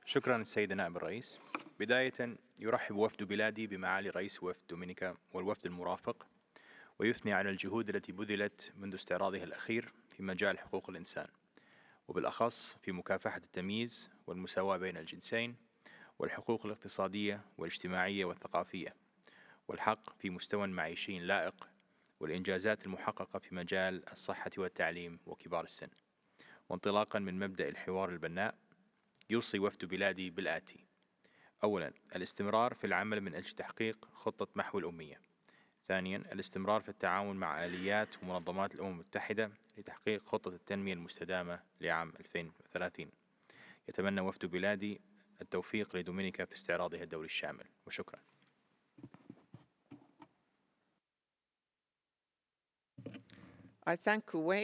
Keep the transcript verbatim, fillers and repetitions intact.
شكرا السيد نائب الرئيس. بداية يرحب وفد بلادي بمعالي رئيس وفد دومينيكا والوفد المرافق، ويثني على الجهود التي بذلت منذ استعراضها الأخير في مجال حقوق الإنسان، وبالأخص في مكافحة التمييز والمساواة بين الجنسين والحقوق الاقتصادية والاجتماعية والثقافية والحق في مستوى معيشي لائق والإنجازات المحققة في مجال الصحة والتعليم وكبار السن. وانطلاقا من مبدأ الحوار البناء، يوصي وفد بلادي بالآتي: أولا، الاستمرار في العمل من أجل تحقيق خطة محو الأمية. ثانيا، الاستمرار في التعاون مع آليات ومنظمات الأمم المتحدة لتحقيق خطة التنمية المستدامة لعام ألفين وثلاثين. يتمنى وفد بلادي التوفيق لدومينيكا في استعراضها الدوري الشامل، وشكرا. I thank Kuwait